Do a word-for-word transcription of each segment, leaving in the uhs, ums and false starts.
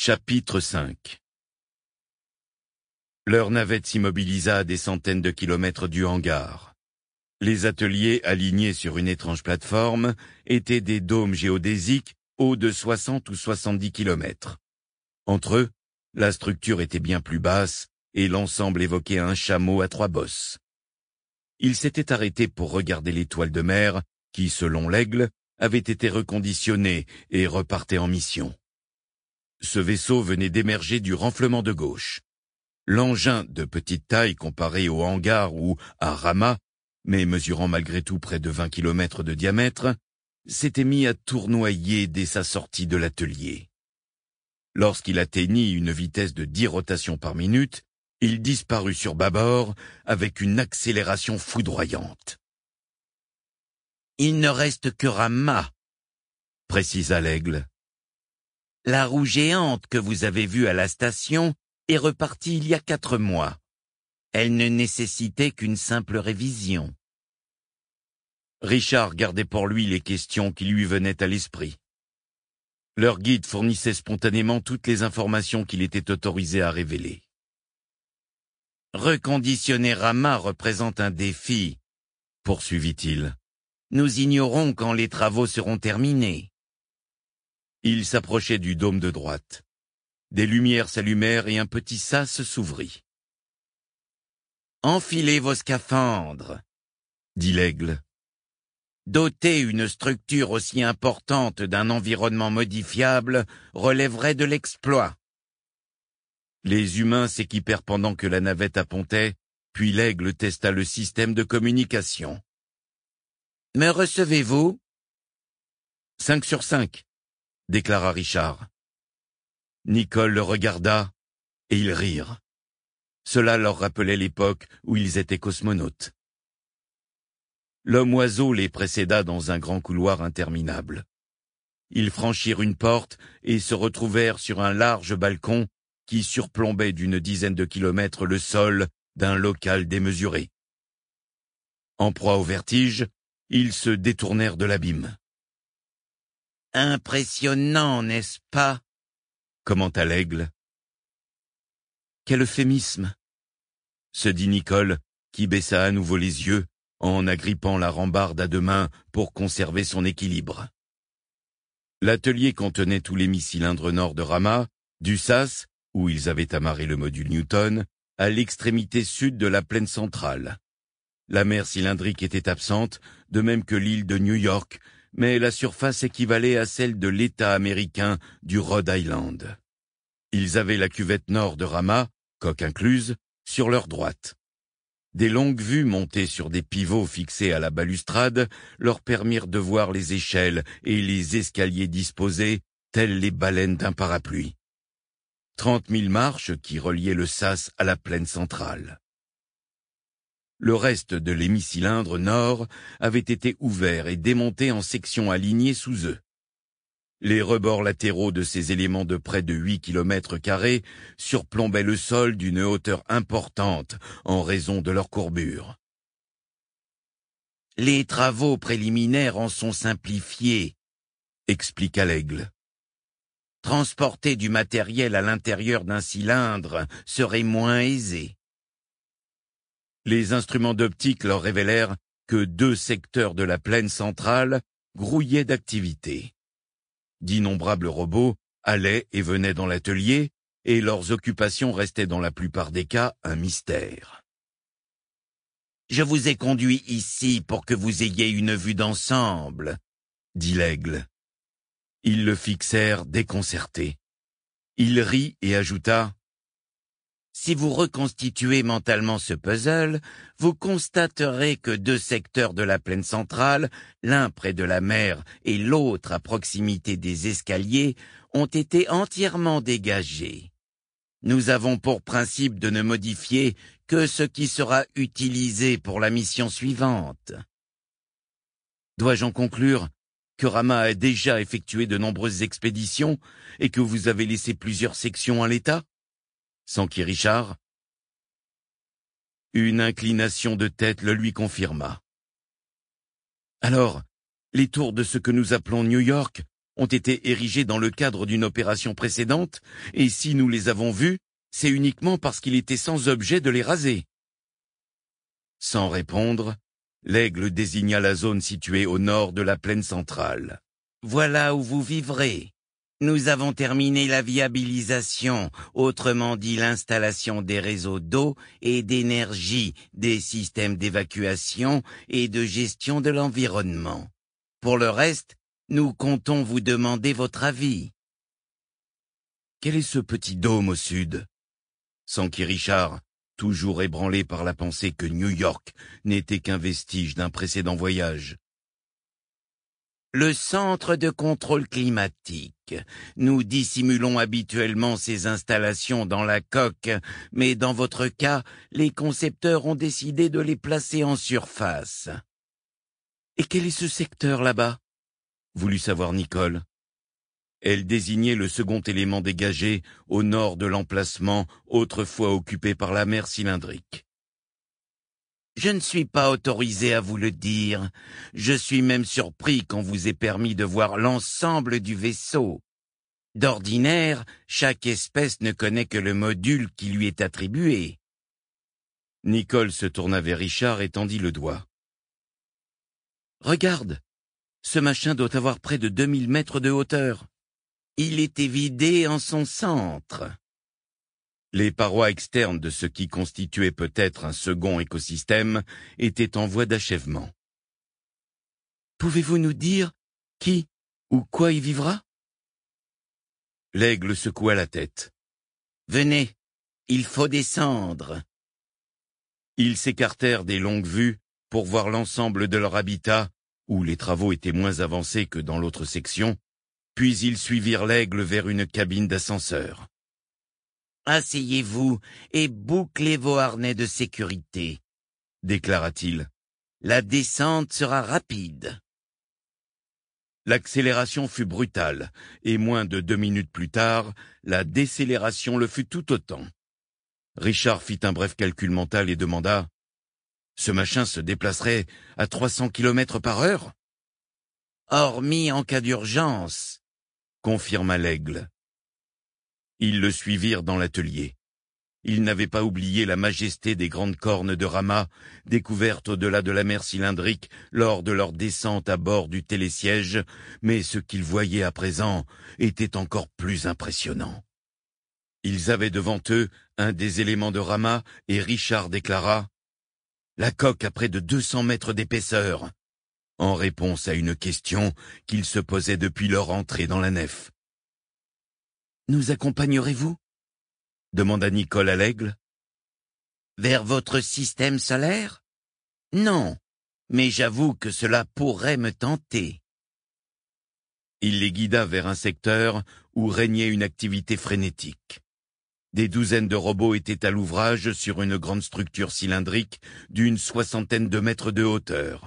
Chapitre cinq. Leur navette s'immobilisa à des centaines de kilomètres du hangar. Les ateliers, alignés sur une étrange plateforme, étaient des dômes géodésiques hauts de soixante ou soixante-dix kilomètres. Entre eux, la structure était bien plus basse et l'ensemble évoquait un chameau à trois bosses. Ils s'étaient arrêtés pour regarder l'étoile de mer qui, selon l'Aigle, avait été reconditionnée et repartait en mission. Ce vaisseau venait d'émerger du renflement de gauche. L'engin, de petite taille comparé au hangar ou à Rama, mais mesurant malgré tout près de vingt kilomètres de diamètre, s'était mis à tournoyer dès sa sortie de l'atelier. Lorsqu'il atteignit une vitesse de dix rotations par minute, il disparut sur bâbord avec une accélération foudroyante. « Il ne reste que Rama », précisa l'Aigle. « La roue géante que vous avez vue à la station est repartie il y a quatre mois. Elle ne nécessitait qu'une simple révision. » Richard gardait pour lui les questions qui lui venaient à l'esprit. Leur guide fournissait spontanément toutes les informations qu'il était autorisé à révéler. Reconditionner Rama représente un défi, poursuivit-il. Nous ignorons quand les travaux seront terminés. Il s'approchait du dôme de droite. Des lumières s'allumèrent et un petit sas s'ouvrit. Enfilez vos scaphandres, dit l'Aigle. Doter une structure aussi importante d'un environnement modifiable relèverait de l'exploit. Les humains s'équipèrent pendant que la navette appontait, puis l'Aigle testa le système de communication. « Me recevez-vous » Cinq sur cinq, déclara Richard. Nicole le regarda, et ils rirent. Cela leur rappelait l'époque où ils étaient cosmonautes. L'homme-oiseau les précéda dans un grand couloir interminable. Ils franchirent une porte et se retrouvèrent sur un large balcon qui surplombait d'une dizaine de kilomètres le sol d'un local démesuré. En proie au vertige, ils se détournèrent de l'abîme. « Impressionnant, n'est-ce pas ?» commenta l'Aigle. « Quel euphémisme !» se dit Nicole, qui baissa à nouveau les yeux en agrippant la rambarde à deux mains pour conserver son équilibre. L'atelier contenait tous les mi-cylindres nord de Rama, du sas, où ils avaient amarré le module Newton, à l'extrémité sud de la plaine centrale. La mer cylindrique était absente, de même que l'île de New York, mais la surface équivalait à celle de l'État américain du Rhode Island. Ils avaient la cuvette nord de Rama, coque incluse, sur leur droite. Des longues vues montées sur des pivots fixés à la balustrade leur permirent de voir les échelles et les escaliers disposés, tels les baleines d'un parapluie. Trente mille marches qui reliaient le sas à la plaine centrale. Le reste de l'hémicylindre nord avait été ouvert et démonté en sections alignées sous eux. Les rebords latéraux de ces éléments de près de huit kilomètres carrés surplombaient le sol d'une hauteur importante en raison de leur courbure. « Les travaux préliminaires en sont simplifiés », expliqua l'Aigle. « Transporter du matériel à l'intérieur d'un cylindre serait moins aisé. » Les instruments d'optique leur révélèrent que deux secteurs de la plaine centrale grouillaient d'activité. D'innombrables robots allaient et venaient dans l'atelier, et leurs occupations restaient dans la plupart des cas un mystère. « Je vous ai conduit ici pour que vous ayez une vue d'ensemble, » dit l'Aigle. Ils le fixèrent déconcertés. Il rit et ajouta « Si vous reconstituez mentalement ce puzzle, vous constaterez que deux secteurs de la plaine centrale, l'un près de la mer et l'autre à proximité des escaliers, ont été entièrement dégagés. Nous avons pour principe de ne modifier que ce qui sera utilisé pour la mission suivante. » Dois-je en conclure que Rama a déjà effectué de nombreuses expéditions et que vous avez laissé plusieurs sections en l'état ? S'enquit Richard. Une inclination de tête le lui confirma. Alors, les tours de ce que nous appelons New York ont été érigés dans le cadre d'une opération précédente, et si nous les avons vus, c'est uniquement parce qu'il était sans objet de les raser. » Sans répondre, l'aigle désigna la zone située au nord de la plaine centrale. « Voilà où vous vivrez. Nous avons terminé la viabilisation, autrement dit l'installation des réseaux d'eau et d'énergie, des systèmes d'évacuation et de gestion de l'environnement. Pour le reste, nous comptons vous demander votre avis. » Quel est ce petit dôme au sud? S'enquit Richard, toujours ébranlé par la pensée que New York n'était qu'un vestige d'un précédent voyage. Le centre de contrôle climatique. Nous dissimulons habituellement ces installations dans la coque, mais dans votre cas, les concepteurs ont décidé de les placer en surface. Et quel est ce secteur là-bas? Voulut savoir Nicole. Elle désignait le second élément dégagé au nord de l'emplacement autrefois occupé par la mer cylindrique. Je ne suis pas autorisé à vous le dire. Je suis même surpris qu'on vous ait permis de voir l'ensemble du vaisseau. D'ordinaire, chaque espèce ne connaît que le module qui lui est attribué. Nicole se tourna vers Richard et tendit le doigt. Regarde, ce machin doit avoir près de deux mille mètres de hauteur. Il est évidé en son centre. Les parois externes de ce qui constituait peut-être un second écosystème étaient en voie d'achèvement. Pouvez-vous nous dire qui ou quoi y vivra? L'aigle secoua la tête. Venez, il faut descendre. Ils s'écartèrent des longues vues pour voir l'ensemble de leur habitat, où les travaux étaient moins avancés que dans l'autre section, puis ils suivirent l'aigle vers une cabine d'ascenseur. Asseyez-vous et bouclez vos harnais de sécurité, déclara-t-il. La descente sera rapide. L'accélération fut brutale, et moins de deux minutes plus tard, la décélération le fut tout autant. Richard fit un bref calcul mental et demanda « Ce machin se déplacerait à trois cents kilomètres par heure ?»« Hormis en cas d'urgence, » confirma l'aigle. Ils le suivirent dans l'atelier. Il n'avait pas oublié la majesté des grandes cornes de Rama, découvertes au-delà de la mer cylindrique lors de leur descente à bord du télésiège, mais ce qu'ils voyaient à présent était encore plus impressionnant. Ils avaient devant eux un des éléments de Rama et Richard déclara « La coque a près de deux cents mètres d'épaisseur », en réponse à une question qu'ils se posaient depuis leur entrée dans la nef. « Nous accompagnerez-vous » demanda Nicole à l'aigle. « Vers votre système solaire ? Non, mais j'avoue que cela pourrait me tenter. » Il les guida vers un secteur où régnait une activité frénétique. Des douzaines de robots étaient à l'ouvrage sur une grande structure cylindrique d'une soixantaine de mètres de hauteur.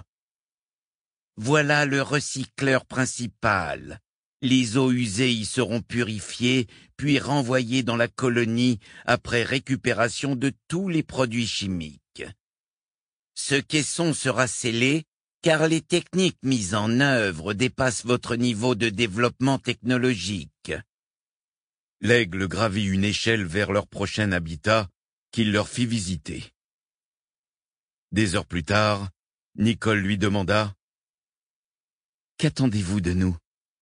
Voilà le recycleur principal. Les eaux usées y seront purifiées, puis renvoyées dans la colonie après récupération de tous les produits chimiques. Ce caisson sera scellé car les techniques mises en œuvre dépassent votre niveau de développement technologique. L'aigle gravit une échelle vers leur prochain habitat qu'il leur fit visiter. Des heures plus tard, Nicole lui demanda « Qu'attendez-vous de nous ?»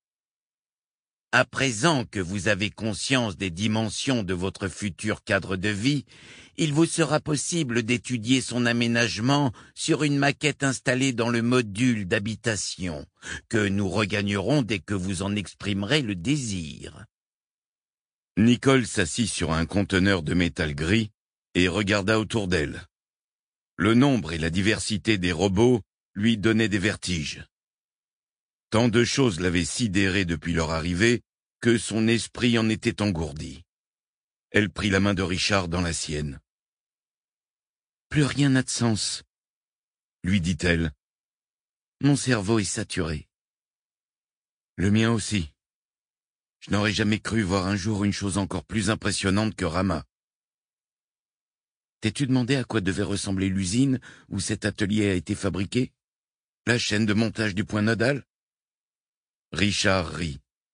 À présent que vous avez conscience des dimensions de votre futur cadre de vie, il vous sera possible d'étudier son aménagement sur une maquette installée dans le module d'habitation, que nous regagnerons dès que vous en exprimerez le désir. Nicole s'assit sur un conteneur de métal gris et regarda autour d'elle. Le nombre et la diversité des robots lui donnaient des vertiges. Tant de choses l'avaient sidérée depuis leur arrivée que son esprit en était engourdi. Elle prit la main de Richard dans la sienne. « Plus rien n'a de sens, » lui dit-elle. « Mon cerveau est saturé. »« Le mien aussi. Je n'aurais jamais cru voir un jour une chose encore plus impressionnante que Rama. » T'es-tu demandé à quoi devait ressembler l'usine où cet atelier a été fabriqué? La chaîne de montage du point nodal? Richard rit.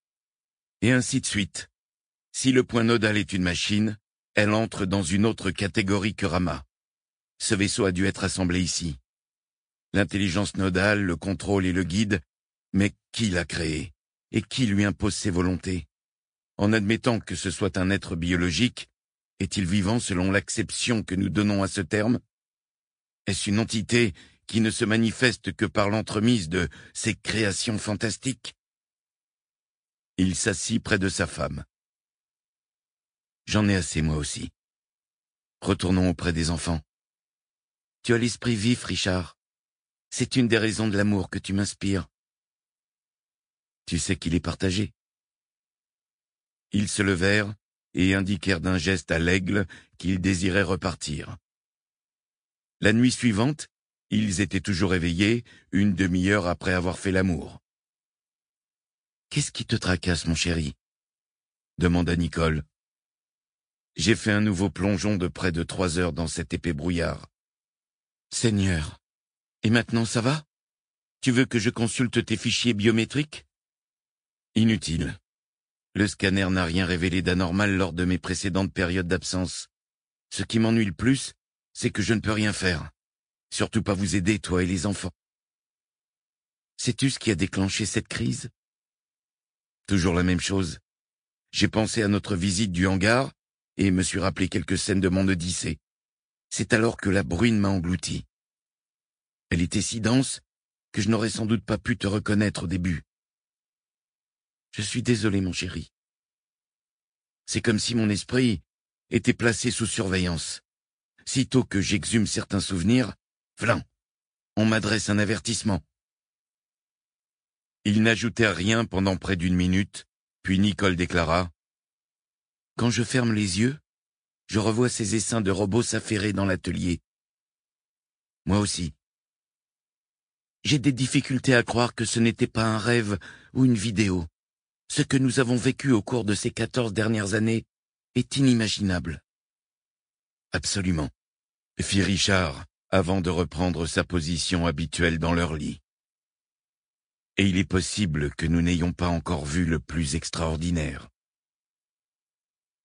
Et ainsi de suite. Si le point nodal est une machine, elle entre dans une autre catégorie que Rama. Ce vaisseau a dû être assemblé ici. L'intelligence nodale, le contrôle et le guide, mais qui l'a créé? Et qui lui impose ses volontés? En admettant que ce soit un être biologique, est-il vivant selon l'acception que nous donnons à ce terme? Est-ce une entité qui ne se manifeste que par l'entremise de ces créations fantastiques? Il s'assit près de sa femme. J'en ai assez moi aussi. Retournons auprès des enfants. Tu as l'esprit vif, Richard. C'est une des raisons de l'amour que tu m'inspires. Tu sais qu'il est partagé. Ils se levèrent et indiquèrent d'un geste à l'aigle qu'ils désiraient repartir. La nuit suivante, ils étaient toujours éveillés, une demi-heure après avoir fait l'amour. « Qu'est-ce qui te tracasse, mon chéri ?» demanda Nicole. « J'ai fait un nouveau plongeon de près de trois heures dans cet épais brouillard. »« Seigneur, et maintenant ça va? Tu veux que je consulte tes fichiers biométriques ?»« Inutile. Le scanner n'a rien révélé d'anormal lors de mes précédentes périodes d'absence. Ce qui m'ennuie le plus, c'est que je ne peux rien faire. Surtout pas vous aider, toi et les enfants. Sais-tu ce qui a déclenché cette crise? Toujours la même chose. J'ai pensé à notre visite du hangar et me suis rappelé quelques scènes de mon Odyssée. C'est alors que la bruine m'a englouti. Elle était si dense que je n'aurais sans doute pas pu te reconnaître au début. Je suis désolé, mon chéri. C'est comme si mon esprit était placé sous surveillance. Sitôt que j'exhume certains souvenirs, v'lan, on m'adresse un avertissement. Ils n'ajoutèrent rien pendant près d'une minute, puis Nicole déclara « Quand je ferme les yeux, je revois ces essaims de robots s'affairer dans l'atelier. Moi aussi. J'ai des difficultés à croire que ce n'était pas un rêve ou une vidéo. Ce que nous avons vécu au cours de ces quatorze dernières années est inimaginable. » Absolument, fit Richard, avant de reprendre sa position habituelle dans leur lit. Et il est possible que nous n'ayons pas encore vu le plus extraordinaire.